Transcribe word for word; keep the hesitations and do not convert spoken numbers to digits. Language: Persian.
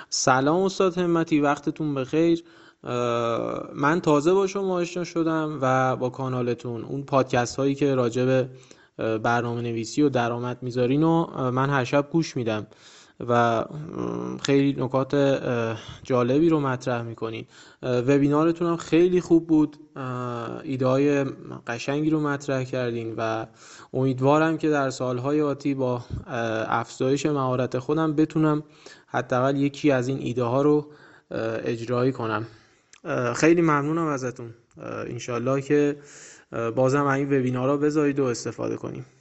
سلام استاد همتی، وقتتون بخیر. من تازه با شما آشنا شدم و با کانالتون، اون پادکست هایی که راجع به برنامه نویسی و درآمد میذارین و من هر شب گوش میدم و خیلی نکات جالبی رو مطرح میکنین. وبینارتون هم خیلی خوب بود، ایده های قشنگی رو مطرح کردین و امیدوارم که در سالهای آتی با افزایش مهارت خودم بتونم حداقل یکی از این ایده ها رو اجرایی کنم. خیلی ممنونم ازتون. انشالله که بازم این وبینارها بذارید و استفاده کنیم.